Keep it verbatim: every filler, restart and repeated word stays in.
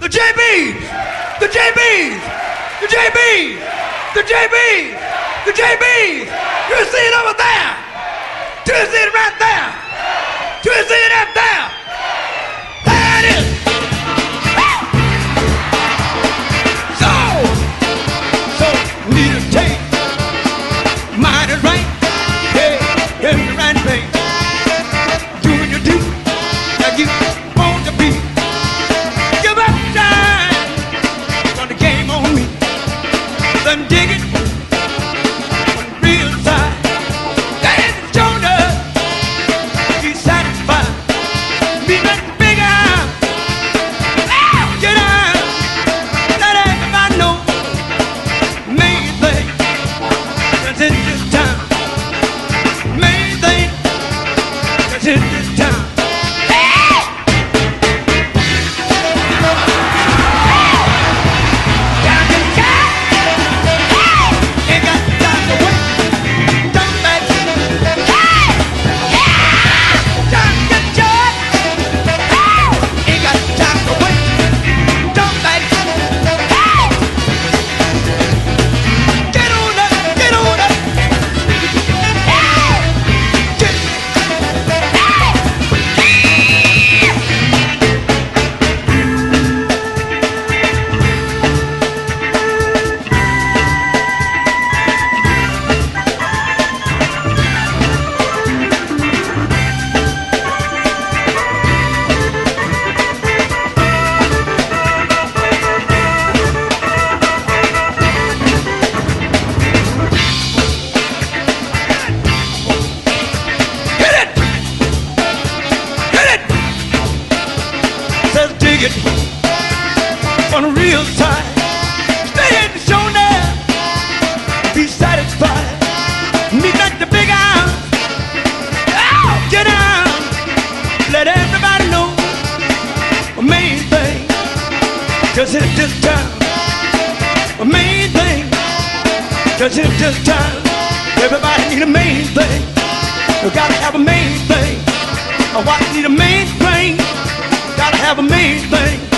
The J Bs, the J Bs, the J Bs, the J Bs, the J Bs. You see it over there? Do you see it right there? Do you see it up there? There it is. So, so need to take mind is right. Hey, here's the right thing. Doing your do like you want to be. Give up time. Run the game on me. Then dig it. On the real side. That is the shoulder. Be satisfied. Be nothing bigger. Get out. Let everybody know. Main thing. That's in this town. Main thing. That's in this town. Dig it on a real time. Stay in the shoulder. Be satisfied. Meet like the big house. Oh, get out. Let everybody know a main thing. Cause it's this time. A main thing. Cause it's this time. Everybody need a main thing. You gotta have a main thing. A wife need a main thing. Gotta have a main thing.